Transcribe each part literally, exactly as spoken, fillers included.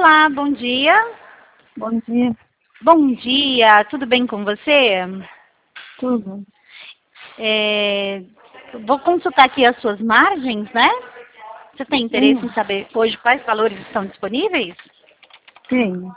Olá, bom dia. Bom dia. Bom dia, tudo bem com você? Tudo. É, vou consultar aqui as suas margens, né? Você tem interesse Hum. em saber hoje quais valores estão disponíveis? Tenho.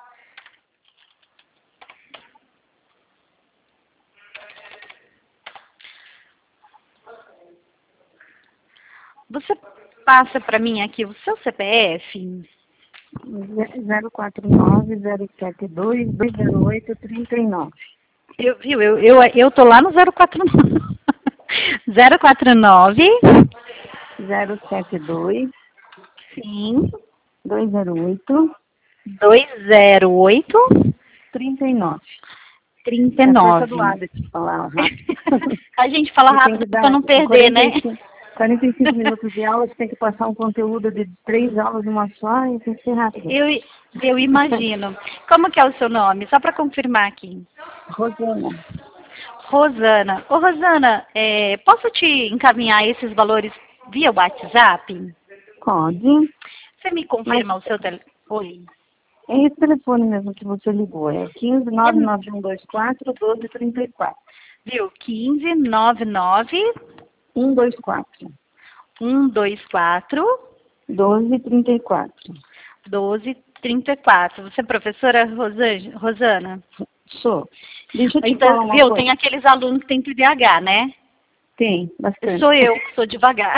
Você passa para mim aqui o seu C P F? zero quatro nove, zero sete dois, dois zero oito, três nove. Eu, viu, eu, eu, eu tô lá no zero quatro nove. zero quatro nove. zero sete dois, Sim. dois zero oito, dois zero oito. três nove. trinta e É a força nove. do hábito falar rápido. A gente fala E tem rápido que para dar não perder, né? quarenta e cinco minutos de aula, você tem que passar um conteúdo de três aulas numa só e tem que ser rápido. Eu, eu imagino. Como que é o seu nome? Só para confirmar aqui. Rosana. Rosana. Ô, Rosana, é, posso te encaminhar esses valores via WhatsApp? Pode. Você me confirma o seu telefone? Oi. É esse telefone mesmo que você ligou. É quinze, nove nove um dois quatro, doze trinta e quatro. Viu? quinze, nove nove, um dois quatro. um dois quatro, doze trinta e quatro. doze trinta e quatro. Você é professora Rosa- Rosana? Sou. Deixa eu te Então, falar uma viu? coisa. Tem aqueles alunos que têm T D A H, né? Tem, bastante. Sou eu que sou devagar.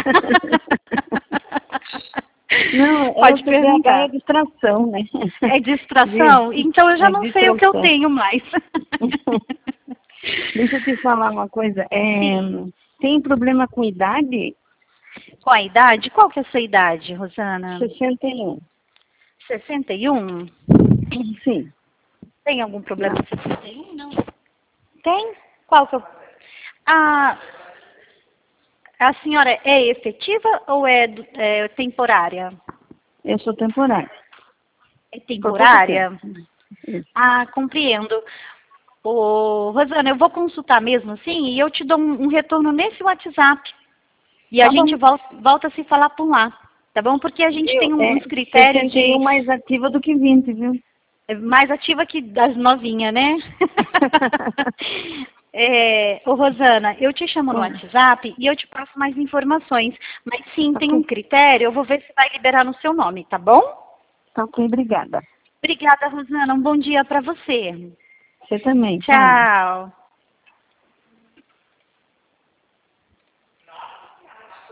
Não, Pode é o T D A H é perguntar. distração, né? É distração? Viu? Então eu já É não sei o que eu distração. tenho mais. Deixa eu te falar uma coisa. É, tem problema com idade? Qual a idade? Qual que é a sua idade, Rosana? sessenta e um. sessenta e um? Sim. Tem algum problema com sessenta e um? Não. Tem? Qual que eu... A, a senhora é efetiva ou é, do- é temporária? Eu sou temporária. É Por pouco temporária? tempo. Isso. Ah, compreendo. Ô, Rosana, eu vou consultar mesmo assim e eu te dou um, um retorno nesse WhatsApp. E a Tá gente bom. volta, volta a se falar por lá, tá bom? Porque a gente Viu? tem É uns critérios sessenta e um de mais ativa do que vinte, viu? é mais ativa que das novinhas, né? É, ô Rosana, eu te chamo no Oi. WhatsApp e eu te passo mais informações. Mas sim, tem um Ok. critério, eu vou ver se vai liberar no seu nome, tá bom? Tá ok, obrigada. Obrigada, Rosana. Um bom dia para você. Você também, tchau. Tchau.